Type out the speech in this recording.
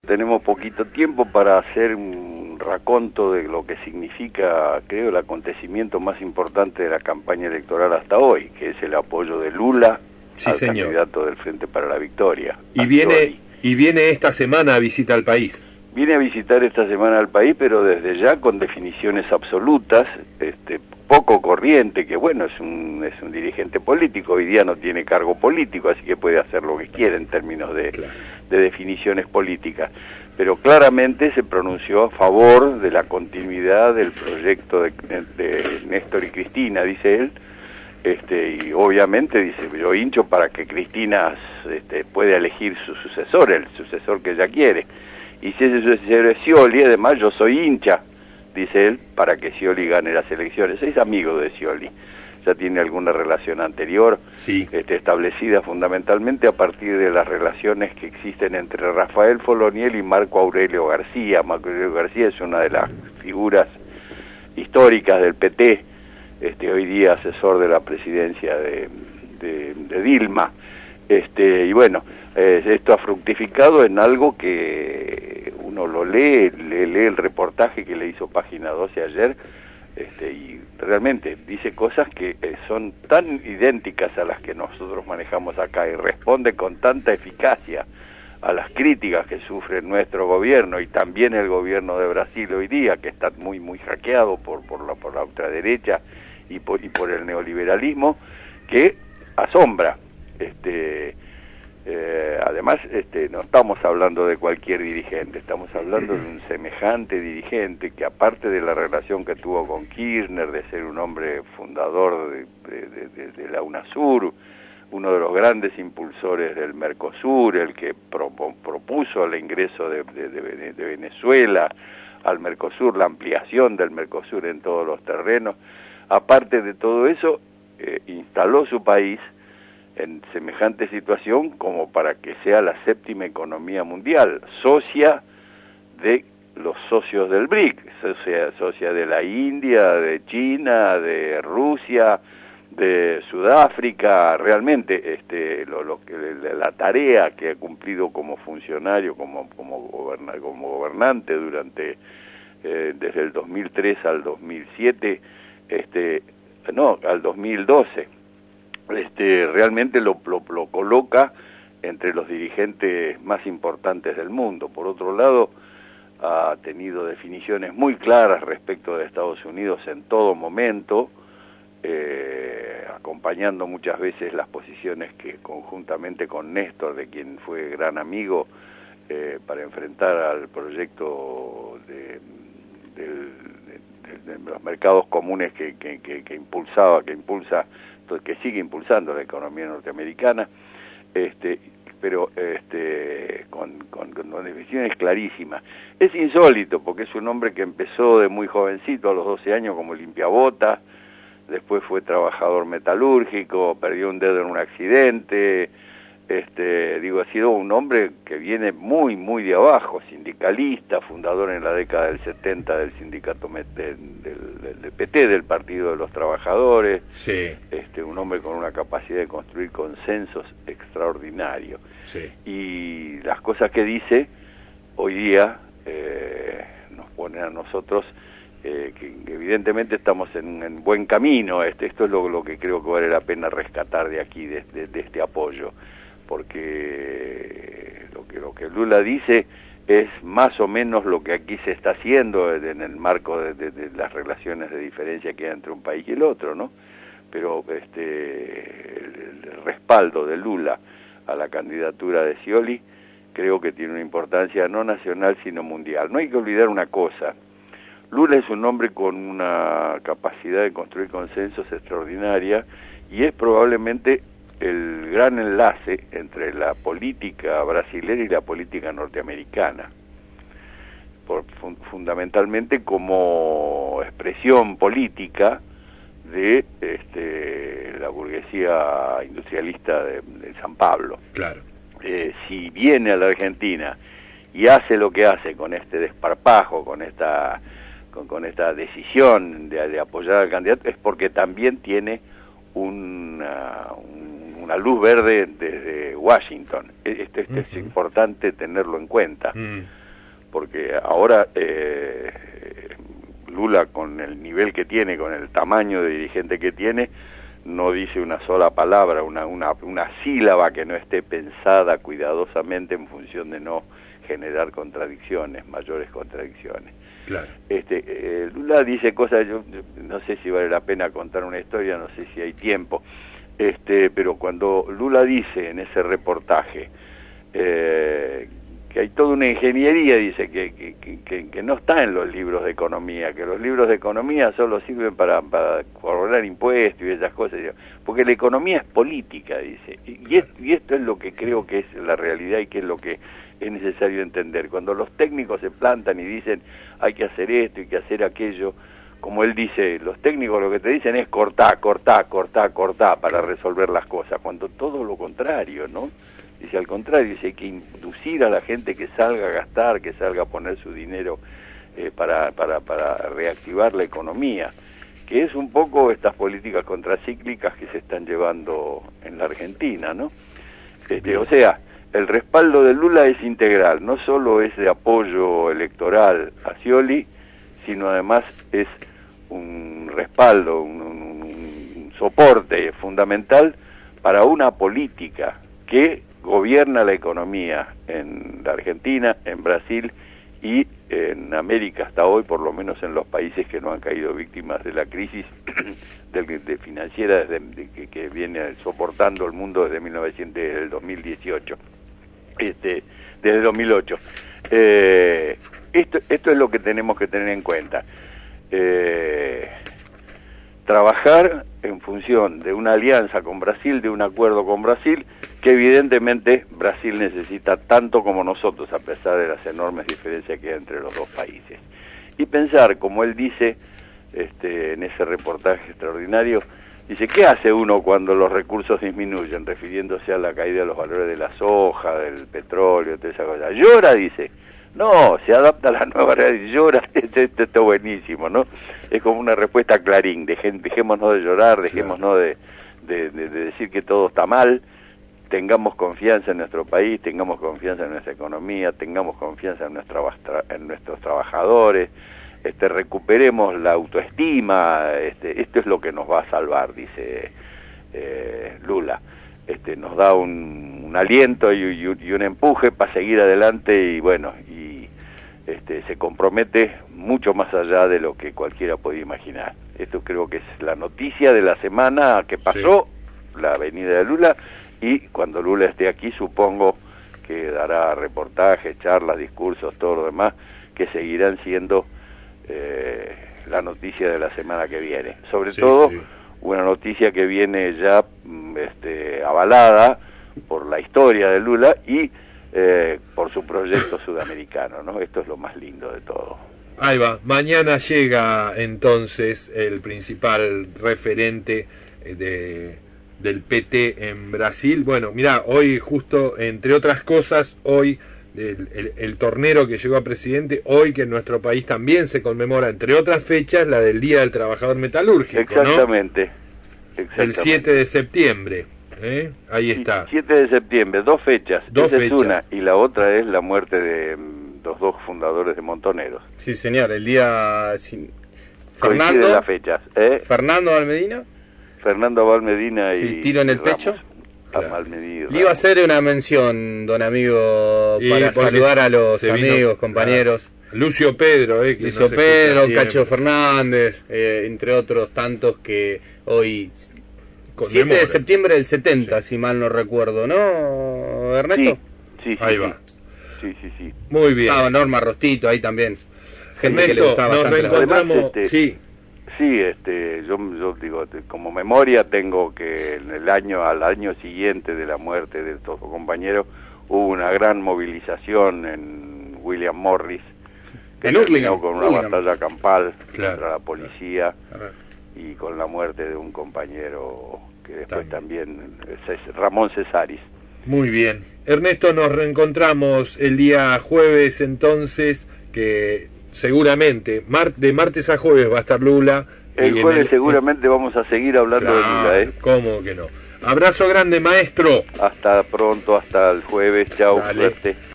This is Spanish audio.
tenemos poquito tiempo para hacer un raconto de lo que significa, creo, el acontecimiento más importante de la campaña electoral hasta hoy, que es el apoyo de Lula al candidato del Frente para la Victoria. Y viene esta semana a visita al país. Viene a visitar esta semana al país, pero desde ya con definiciones absolutas, poco corriente, que bueno, es un dirigente político, hoy día no tiene cargo político, así que puede hacer lo que quiera en términos de definiciones políticas, pero claramente se pronunció a favor de la continuidad del proyecto de Néstor y Cristina, dice él, y obviamente dice, yo hincho para que Cristina pueda elegir su sucesor, el sucesor que ella quiere, y si ese sucesor es Scioli, además yo soy hincha, dice él, para que Scioli gane las elecciones. Es amigo de Scioli, ya tiene alguna relación anterior, establecida fundamentalmente a partir de las relaciones que existen entre Rafael Foloniel y Marco Aurelio García. Marco Aurelio García es una de las figuras históricas del PT, hoy día asesor de la presidencia de Dilma, y bueno, esto ha fructificado en algo que uno lo lee el reportaje que le hizo Página 12 ayer, y realmente dice cosas que son tan idénticas a las que nosotros manejamos acá y responde con tanta eficacia a las críticas que sufre nuestro gobierno y también el gobierno de Brasil hoy día, que está muy hackeado por la ultraderecha y por el neoliberalismo, que asombra. Además, no estamos hablando de cualquier dirigente, estamos hablando de un semejante dirigente que, aparte de la relación que tuvo con Kirchner, de ser un hombre fundador de la UNASUR, uno de los grandes impulsores del Mercosur, el que propuso el ingreso de Venezuela al Mercosur, la ampliación del Mercosur en todos los terrenos, aparte de todo eso, instaló su país en semejante situación como para que sea la séptima economía mundial, socia de los socios del BRIC, socia de la India, de China, de Rusia, de Sudáfrica. Realmente la tarea que ha cumplido como funcionario, como gobernante durante desde el 2003 al 2007, al 2012, realmente lo coloca entre los dirigentes más importantes del mundo. Por otro lado, ha tenido definiciones muy claras respecto de Estados Unidos en todo momento, acompañando muchas veces las posiciones que conjuntamente con Néstor, de quien fue gran amigo, para enfrentar al proyecto de los mercados comunes que sigue impulsando la economía norteamericana, pero con definiciones clarísimas. Es insólito porque es un hombre que empezó de muy jovencito, a los 12 años, como limpiabotas, después fue trabajador metalúrgico, perdió un dedo en un accidente, ha sido un hombre que viene muy de abajo, sindicalista, fundador en la década del 70 del sindicato del PT, del Partido de los Trabajadores, un hombre con una capacidad de construir consensos extraordinario. Y las cosas que dice hoy día nos ponen a nosotros que evidentemente estamos en buen camino. Esto es lo que creo que vale la pena rescatar de aquí, de este apoyo, porque lo que Lula dice es más o menos lo que aquí se está haciendo en el marco de las relaciones de diferencia que hay entre un país y el otro, ¿no? Pero el respaldo de Lula a la candidatura de Scioli creo que tiene una importancia no nacional sino mundial. No hay que olvidar una cosa: Lula es un hombre con una capacidad de construir consensos extraordinaria y es probablemente el gran enlace entre la política brasileña y la política norteamericana, fundamentalmente como expresión política de la burguesía industrialista de San Pablo. Claro. Si viene a la Argentina y hace lo que hace con este desparpajo, con esta decisión de apoyar al candidato, es porque también tiene una luz verde desde Washington. Es importante tenerlo en cuenta. porque ahora Lula, con el nivel que tiene, con el tamaño de dirigente que tiene, no dice una sola palabra, una sílaba que no esté pensada cuidadosamente en función de no generar contradicciones, mayores contradicciones. Claro. Lula dice cosas, yo no sé si vale la pena contar una historia, no sé si hay tiempo, pero cuando Lula dice en ese reportaje que hay toda una ingeniería, dice que no está en los libros de economía, que los libros de economía solo sirven para cobrar impuestos y esas cosas, porque la economía es política, dice, y esto es lo que creo que es la realidad y que es lo que es necesario entender. Cuando los técnicos se plantan y dicen hay que hacer esto, hay que hacer aquello, como él dice, los técnicos lo que te dicen es cortá para resolver las cosas, cuando todo lo contrario, ¿no? Dice, al contrario, dice, hay que inducir a la gente que salga a gastar, que salga a poner su dinero para reactivar la economía, que es un poco estas políticas contracíclicas que se están llevando en la Argentina, ¿no? O sea, el respaldo de Lula es integral, no solo es de apoyo electoral a Scioli, sino además es un respaldo, un soporte fundamental para una política que gobierna la economía en la Argentina, en Brasil y en América hasta hoy, por lo menos en los países que no han caído víctimas de la crisis financiera que viene soportando el mundo desde el 2018. Desde 2008. Esto es lo que tenemos que tener en cuenta. Trabajar en función de una alianza con Brasil, de un acuerdo con Brasil, que evidentemente Brasil necesita tanto como nosotros, a pesar de las enormes diferencias que hay entre los dos países. Y pensar, como él dice en ese reportaje extraordinario, dice, ¿qué hace uno cuando los recursos disminuyen? Refiriéndose a la caída de los valores de la soja, del petróleo, toda esa cosa. Llora, dice. No, se adapta a la nueva realidad. Llora, esto está buenísimo, ¿no? Es como una respuesta Clarín. Dejémonos de llorar, dejémonos de decir que todo está mal. Tengamos confianza en nuestro país, tengamos confianza en nuestra economía, tengamos confianza en nuestros trabajadores. Recuperemos la autoestima, esto es lo que nos va a salvar, dice Lula. Nos da un aliento y un empuje para seguir adelante y bueno, se compromete mucho más allá de lo que cualquiera podía imaginar. Esto creo que es la noticia de la semana que pasó, sí. La venida de Lula, y cuando Lula esté aquí supongo que dará reportajes, charlas, discursos, todo lo demás, que seguirán siendo la noticia de la semana que viene. Sobre todo, una noticia que viene ya avalada por la historia de Lula y por su proyecto sudamericano, ¿no? Esto es lo más lindo de todo. Ahí va. Mañana llega entonces el principal referente del PT en Brasil. Bueno, mirá, hoy justo, entre otras cosas, hoy el tornero que llegó a presidente, hoy que en nuestro país también se conmemora, entre otras fechas, la del Día del Trabajador Metalúrgico. Exactamente. ¿No? El 7 de septiembre. Ahí está. 7 de septiembre, dos fechas. Esa es una, y la otra es la muerte de los dos fundadores de Montoneros. Sí, señor, el día... Fernando, las fechas, Fernando Valmedina. Fernando Valmedina y... tiro en el pecho. Claro. Le iba a hacer una mención, don amigo, para saludar a los amigos, compañeros. Lucio Pedro, Lucio Pedro, Cacho Fernández, entre otros tantos que hoy... 7 de septiembre del 70, si mal no recuerdo, ¿no, Ernesto? Sí. Ahí va. Sí. Muy bien. Estaba Norma Rostito ahí también. Gente Ernesto, que le gustaba nos bastante. reencontramos. Yo digo, como memoria tengo que al año siguiente de la muerte de estos compañeros hubo una gran movilización en William Morris, que terminó con una batalla campal contra la policía y con la muerte de un compañero que después también Ramón Cesaris. Muy bien. Ernesto, nos reencontramos el día jueves entonces, que seguramente de martes a jueves va a estar Lula. El jueves seguramente vamos a seguir hablando de Lula. ¿Cómo que no? Abrazo grande, maestro. Hasta pronto, hasta el jueves. Chau, suerte.